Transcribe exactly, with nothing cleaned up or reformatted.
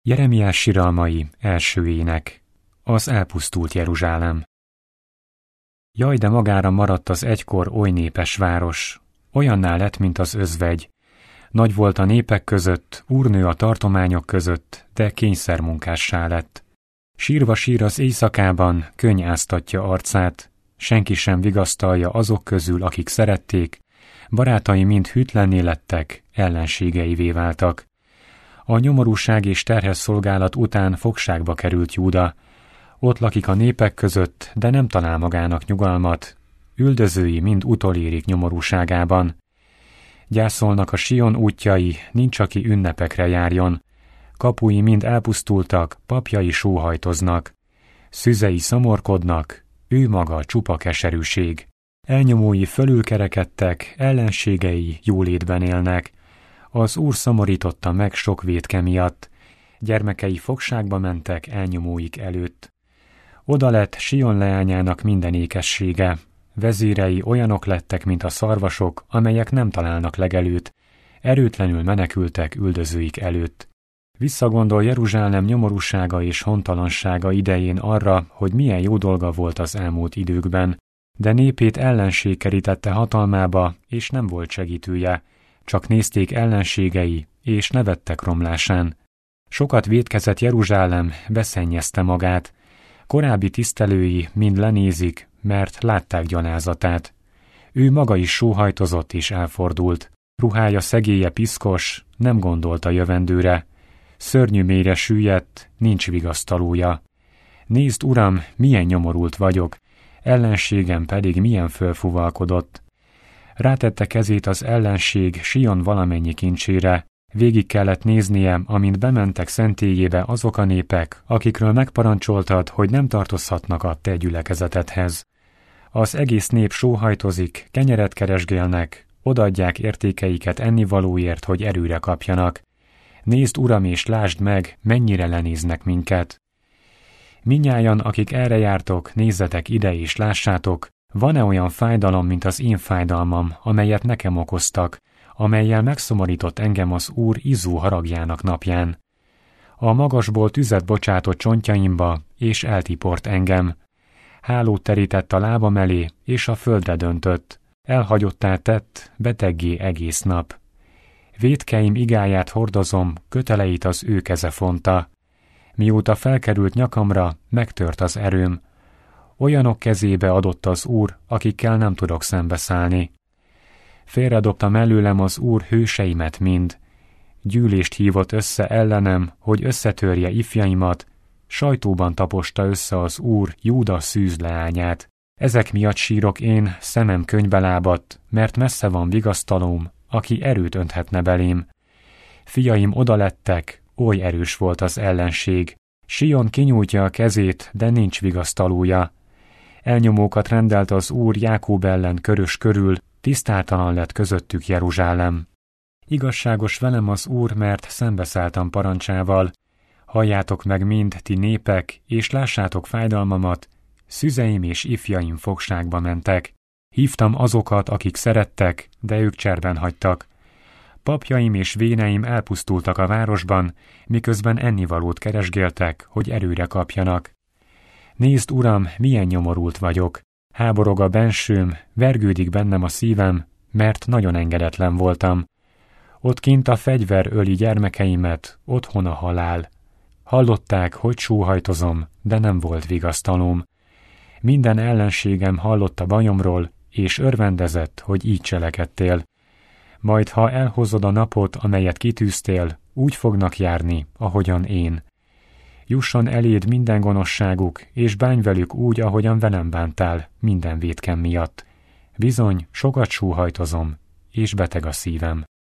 Jeremiás siralmai, első ének. Az elpusztult Jeruzsálem. Jaj, de magára maradt az egykor oly népes város, olyanná lett, mint az özvegy. Nagy volt a népek között, úrnő a tartományok között, de kényszermunkássá lett. Sírva sír az éjszakában, könny áztatja arcát, senki sem vigasztalja azok közül, akik szerették, barátai mind hűtlenné lettek, ellenségeivé váltak. A nyomorúság és terhes szolgálat után fogságba került Júda. Ott lakik a népek között, de nem talál magának nyugalmat. Üldözői mind utolérik nyomorúságában. Gyászolnak a Sion útjai, nincs aki ünnepekre járjon. Kapui mind elpusztultak, papjai sóhajtoznak. Szüzei szomorkodnak, ő maga csupa keserűség. Elnyomói fölülkerekedtek, ellenségei jólétben élnek. Az Úr szomorította meg sok vétke miatt. Gyermekei fogságba mentek elnyomóik előtt. Oda lett Sion leányának minden ékessége. Vezírei olyanok lettek, mint a szarvasok, amelyek nem találnak legelőt. Erőtlenül menekültek üldözőik előtt. Visszagondol Jeruzsálem nyomorúsága és hontalansága idején arra, hogy milyen jó dolga volt az elmúlt időkben. De népét ellenség kerítette hatalmába, és nem volt segítője. Csak nézték ellenségei, és nevettek romlásán. Sokat vétkezett Jeruzsálem, beszennyezte magát. Korábbi tisztelői mind lenézik, mert látták gyalázatát. Ő maga is sóhajtozott és elfordult. Ruhája szegélye piszkos, nem gondolt a jövendőre. Szörnyű mélyre süllyedt, nincs vigasztalója. Nézd, Uram, milyen nyomorult vagyok, ellenségem pedig milyen fölfuvalkodott. Rátette kezét az ellenség Sion valamennyi kincsére. Végig kellett néznie, amint bementek szentélyébe azok a népek, akikről megparancsoltad, hogy nem tartozhatnak a te gyülekezetedhez. Az egész nép sóhajtozik, kenyeret keresgélnek, odaadják értékeiket ennivalóért, hogy erőre kapjanak. Nézd, Uram, és lásd meg, mennyire lenéznek minket. Mindnyájan, akik erre jártok, nézzetek ide és lássátok, van-e olyan fájdalom, mint az én fájdalmam, amelyet nekem okoztak, amellyel megszomorított engem az Úr izzó haragjának napján. A magasból tüzet bocsátott csontjaimba, és eltiport engem. Hálót terített a lábam elé, és a földre döntött. Elhagyottá tett, beteggé egész nap. Vétkeim igáját hordozom, köteleit az ő keze fonta. Mióta felkerült nyakamra, megtört az erőm. Olyanok kezébe adott az Úr, akikkel nem tudok szembeszállni. Félredobta előlem az Úr hőseimet mind. Gyűlést hívott össze ellenem, hogy összetörje ifjaimat, sajtóban taposta össze az Úr Júda szűz leányát. Ezek miatt sírok én, szemem könnybe lábadt, mert messze van vigasztalóm, aki erőt önthetne belém. Fiaim oda lettek, oly erős volt az ellenség. Sion kinyújtja a kezét, de nincs vigasztalója. Elnyomókat rendelt az Úr Jákób ellen körös körül, tisztátalan lett közöttük Jeruzsálem. Igazságos velem az Úr, mert szembeszálltam parancsával. Halljátok meg mind, ti népek, és lássátok fájdalmamat, szüzeim és ifjaim fogságba mentek. Hívtam azokat, akik szerettek, de ők cserben hagytak. Papjaim és véneim elpusztultak a városban, miközben ennivalót keresgéltek, hogy erőre kapjanak. Nézd, Uram, milyen nyomorult vagyok. Háborog a bensőm, vergődik bennem a szívem, mert nagyon engedetlen voltam. Ott kint a fegyver öli gyermekeimet, otthon a halál. Hallották, hogy sóhajtozom, de nem volt vigasztalóm. Minden ellenségem hallott a bajomról, és örvendezett, hogy így cselekedtél. Majd, ha elhozod a napot, amelyet kitűztél, úgy fognak járni, ahogyan én. Jusson eléd minden gonoszságuk, és bánj velük úgy, ahogyan velem bántál, minden vétkem miatt. Bizony, sokat sóhajtozom, és beteg a szívem.